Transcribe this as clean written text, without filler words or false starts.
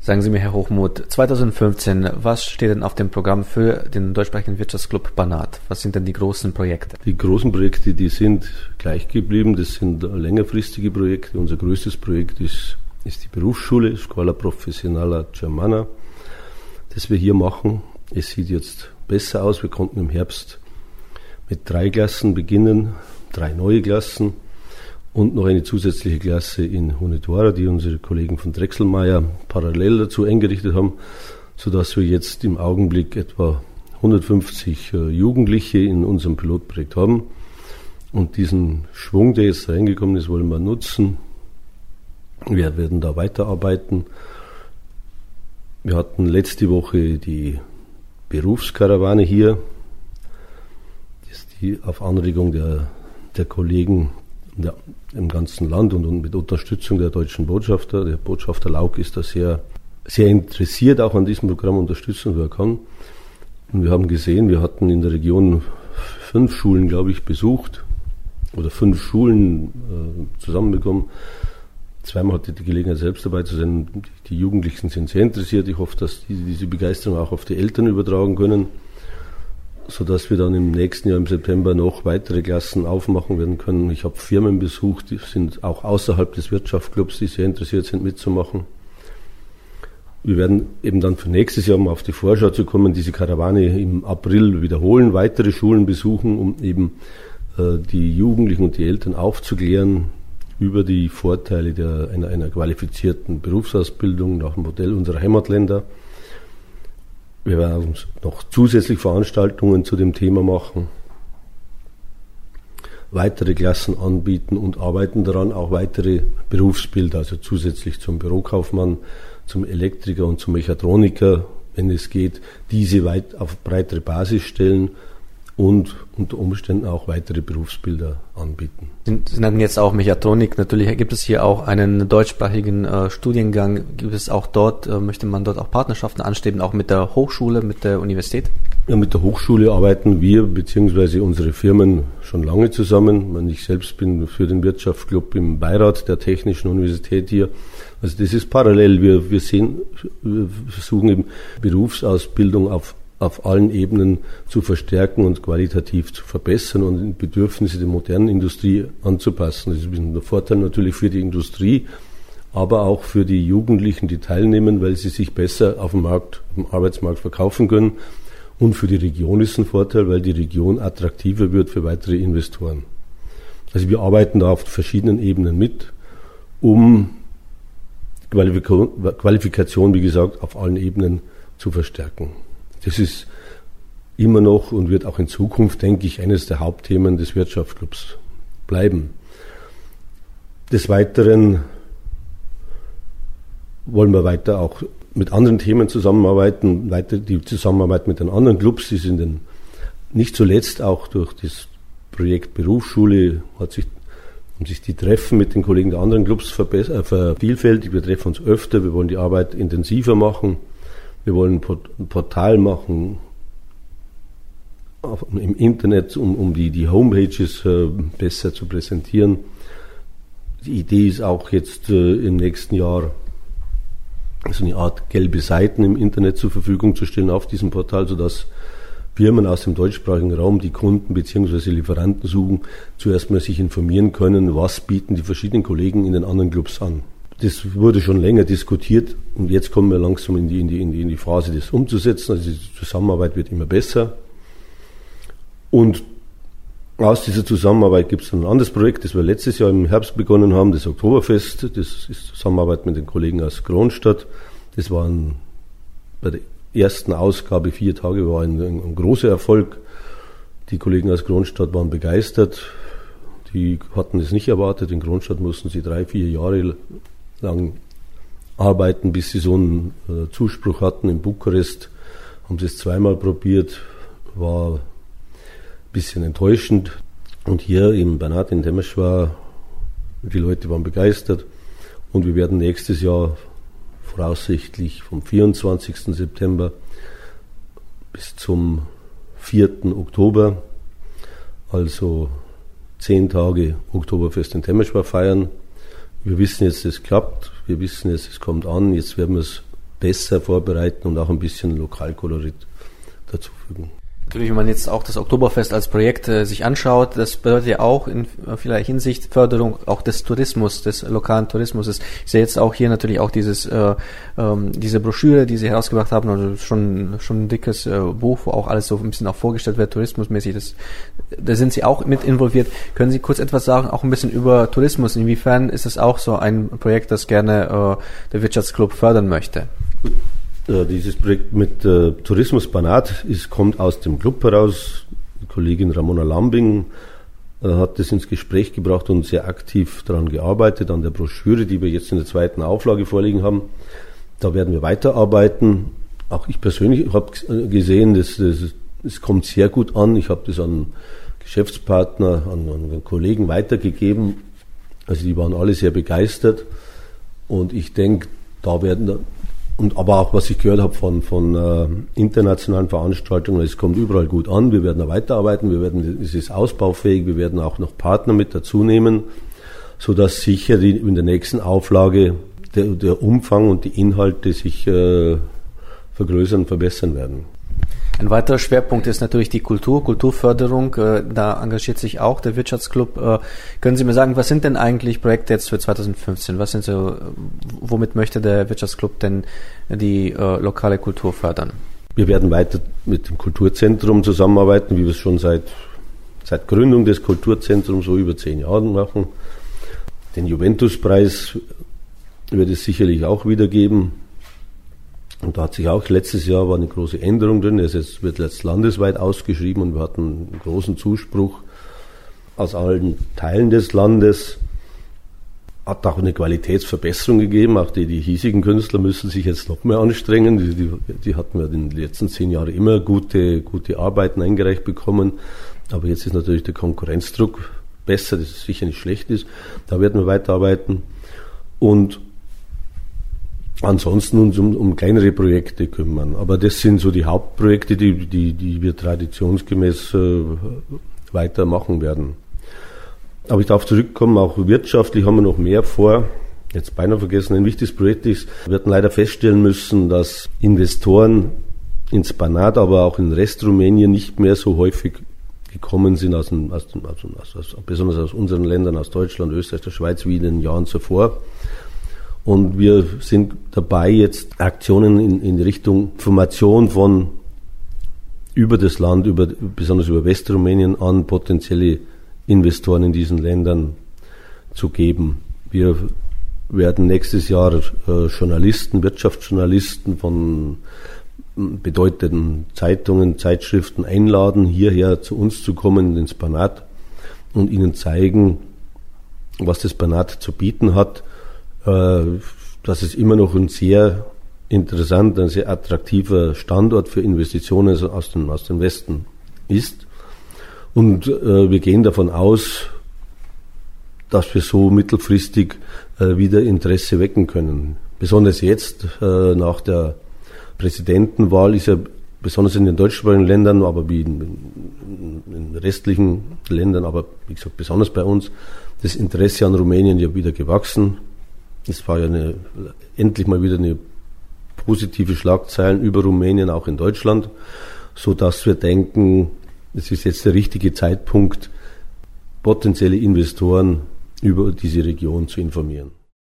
Sagen Sie mir, Herr Hochmuth, 2015, was steht denn auf dem Programm für den deutschsprachigen Wirtschaftsclub Banat? Was sind denn die großen Projekte? Die großen Projekte, die sind gleich geblieben. Das sind längerfristige Projekte. Unser größtes Projekt ist die Berufsschule, Scuola Professionale Germana, das wir hier machen. Es sieht jetzt besser aus. Wir konnten im Herbst mit 3 Klassen beginnen, 3 neue Klassen. Und noch eine zusätzliche Klasse in Hunedoara, die unsere Kollegen von Drechselmeier parallel dazu eingerichtet haben, sodass wir jetzt im Augenblick etwa 150 Jugendliche in unserem Pilotprojekt haben. Und diesen Schwung, der jetzt reingekommen ist, wollen wir nutzen. Wir werden da weiterarbeiten. Wir hatten letzte Woche die Berufskarawane hier, die auf Anregung der Kollegen im ganzen Land und mit Unterstützung der deutschen Botschafter. Der Botschafter Lauk ist da sehr, sehr interessiert, auch an diesem Programm unterstützen, wo er kann. Und wir haben gesehen, wir hatten in der Region 5 Schulen, glaube ich, besucht oder 5 Schulen zusammenbekommen. Zweimal hatte ich die Gelegenheit, selbst dabei zu sein. Die Jugendlichen sind sehr interessiert. Ich hoffe, dass diese Begeisterung auch auf die Eltern übertragen können, sodass wir dann im nächsten Jahr im September noch weitere Klassen aufmachen werden können. Ich habe Firmen besucht, die sind auch außerhalb des Wirtschaftsclubs, die sehr interessiert sind mitzumachen. Wir werden eben dann für nächstes Jahr, um auf die Vorschau zu kommen, diese Karawane im April wiederholen, weitere Schulen besuchen, um eben die Jugendlichen und die Eltern aufzuklären über die Vorteile einer qualifizierten Berufsausbildung nach dem Modell unserer Heimatländer. Wir werden noch zusätzlich Veranstaltungen zu dem Thema machen, weitere Klassen anbieten und arbeiten daran, auch weitere Berufsbilder, also zusätzlich zum Bürokaufmann, zum Elektriker und zum Mechatroniker, wenn es geht, diese weit auf breitere Basis stellen und unter Umständen auch weitere Berufsbilder anbieten. Sie nannten jetzt auch Mechatronik. Natürlich gibt es hier auch einen deutschsprachigen Studiengang. Gibt es auch dort, möchte man dort auch Partnerschaften anstreben, auch mit der Hochschule, mit der Universität? Ja, mit der Hochschule arbeiten wir bzw. unsere Firmen schon lange zusammen. Ich selbst bin für den Wirtschaftsclub im Beirat der Technischen Universität hier. Also das ist parallel. Wir versuchen eben Berufsausbildung auf allen Ebenen zu verstärken und qualitativ zu verbessern und die Bedürfnisse der modernen Industrie anzupassen. Das ist ein Vorteil natürlich für die Industrie, aber auch für die Jugendlichen, die teilnehmen, weil sie sich besser auf dem Arbeitsmarkt verkaufen können. Und für die Region ist ein Vorteil, weil die Region attraktiver wird für weitere Investoren. Also wir arbeiten da auf verschiedenen Ebenen mit, um Qualifikation, wie gesagt, auf allen Ebenen zu verstärken. Das ist immer noch und wird auch in Zukunft, denke ich, eines der Hauptthemen des Wirtschaftsclubs bleiben. Des Weiteren wollen wir weiter auch mit anderen Themen zusammenarbeiten, weiter die Zusammenarbeit mit den anderen Clubs, die sind nicht zuletzt auch durch das Projekt Berufsschule haben sich die Treffen mit den Kollegen der anderen Clubs vervielfältigt. Wir treffen uns öfter, wir wollen die Arbeit intensiver machen. Wir wollen ein Portal machen im Internet, um die Homepages besser zu präsentieren. Die Idee ist auch jetzt im nächsten Jahr so eine Art gelbe Seiten im Internet zur Verfügung zu stellen auf diesem Portal, sodass Firmen aus dem deutschsprachigen Raum, die Kunden bzw. Lieferanten suchen, zuerst mal sich informieren können, was bieten die verschiedenen Kollegen in den anderen Clubs an. Das wurde schon länger diskutiert und jetzt kommen wir langsam in die Phase, das umzusetzen. Also die Zusammenarbeit wird immer besser. Und aus dieser Zusammenarbeit gibt es dann ein anderes Projekt, das wir letztes Jahr im Herbst begonnen haben, das Oktoberfest. Das ist Zusammenarbeit mit den Kollegen aus Kronstadt. Das war bei der ersten Ausgabe 4 Tage war ein großer Erfolg. Die Kollegen aus Kronstadt waren begeistert. Die hatten es nicht erwartet. In Kronstadt mussten sie 3-4 Jahre lang arbeiten, bis sie so einen Zuspruch hatten. In Bukarest haben sie es 2-mal probiert, war ein bisschen enttäuschend. Und hier im Banat in Temeswar, die Leute waren begeistert. Und wir werden nächstes Jahr voraussichtlich vom 24. September bis zum 4. Oktober, also 10 Tage Oktoberfest in Temeswar feiern. Wir wissen jetzt, es klappt. Wir wissen jetzt, es kommt an. Jetzt werden wir es besser vorbereiten und auch ein bisschen Lokalkolorit dazufügen. Natürlich, wenn man jetzt auch das Oktoberfest als Projekt sich anschaut, das bedeutet ja auch in vielerlei Hinsicht Förderung auch des Tourismus, des lokalen Tourismus. Ich sehe jetzt auch hier natürlich auch diese Broschüre, die Sie herausgebracht haben, oder schon ein dickes Buch, wo auch alles so ein bisschen auch vorgestellt wird, tourismusmäßig. Da sind Sie auch mit involviert. Können Sie kurz etwas sagen, auch ein bisschen über Tourismus? Inwiefern ist es auch so ein Projekt, das gerne der Wirtschaftsclub fördern möchte? Dieses Projekt mit Tourismus Banat kommt aus dem Club heraus. Die Kollegin Ramona Lambing hat das ins Gespräch gebracht und sehr aktiv daran gearbeitet, an der Broschüre, die wir jetzt in der 2. Auflage vorliegen haben. Da werden wir weiterarbeiten. Auch ich persönlich habe gesehen, es kommt sehr gut an. Ich habe das an Geschäftspartner, an Kollegen weitergegeben. Also die waren alle sehr begeistert. Und ich denke, da werden... Und aber auch, was ich gehört habe von internationalen Veranstaltungen, es kommt überall gut an. Wir werden da weiterarbeiten, es ist ausbaufähig, wir werden auch noch Partner mit dazu nehmen, sodass sicher in der nächsten Auflage der Umfang und die Inhalte sich vergrößern, verbessern werden. Ein weiterer Schwerpunkt ist natürlich die Kulturförderung. Da engagiert sich auch der Wirtschaftsclub. Können Sie mir sagen, was sind denn eigentlich Projekte jetzt für 2015? Womit möchte der Wirtschaftsclub denn die lokale Kultur fördern? Wir werden weiter mit dem Kulturzentrum zusammenarbeiten, wie wir es schon seit Gründung des Kulturzentrums so über 10 Jahren machen. Den Juventuspreis wird es sicherlich auch wieder geben. Und da hat sich auch letztes Jahr war eine große Änderung drin. Wird jetzt landesweit ausgeschrieben und wir hatten einen großen Zuspruch aus allen Teilen des Landes. Hat auch eine Qualitätsverbesserung gegeben. Auch die hiesigen Künstler müssen sich jetzt noch mehr anstrengen. Die hatten wir in den letzten 10 Jahren immer gute Arbeiten eingereicht bekommen. Aber jetzt ist natürlich der Konkurrenzdruck besser, das sicher nicht schlecht ist. Da werden wir weiterarbeiten. Und ansonsten uns um kleinere Projekte kümmern. Aber das sind so die Hauptprojekte, die wir traditionsgemäß weitermachen werden. Aber ich darf zurückkommen, auch wirtschaftlich haben wir noch mehr vor. Jetzt beinahe vergessen, ein wichtiges Projekt ist, wir werden leider feststellen müssen, dass Investoren ins Banat, aber auch in den Rest Rumänien nicht mehr so häufig gekommen sind, besonders aus unseren Ländern, aus Deutschland, Österreich, der Schweiz, wie in den Jahren zuvor. Und wir sind dabei, jetzt Aktionen in Richtung Information von über das Land, besonders über Westrumänien an potenzielle Investoren in diesen Ländern zu geben. Wir werden nächstes Jahr Journalisten, Wirtschaftsjournalisten von bedeutenden Zeitungen, Zeitschriften einladen, hierher zu uns zu kommen ins Banat und ihnen zeigen, was das Banat zu bieten hat, dass es immer noch ein sehr interessanter, ein sehr attraktiver Standort für Investitionen aus dem Westen ist. Und wir gehen davon aus, dass wir so mittelfristig wieder Interesse wecken können. Besonders jetzt nach der Präsidentenwahl ist ja besonders in den deutschsprachigen Ländern, aber wie in restlichen Ländern, aber wie gesagt besonders bei uns, das Interesse an Rumänien ja wieder gewachsen. Es war ja endlich mal wieder eine positive Schlagzeilen über Rumänien, auch in Deutschland, so dass wir denken, es ist jetzt der richtige Zeitpunkt, potenzielle Investoren über diese Region zu informieren.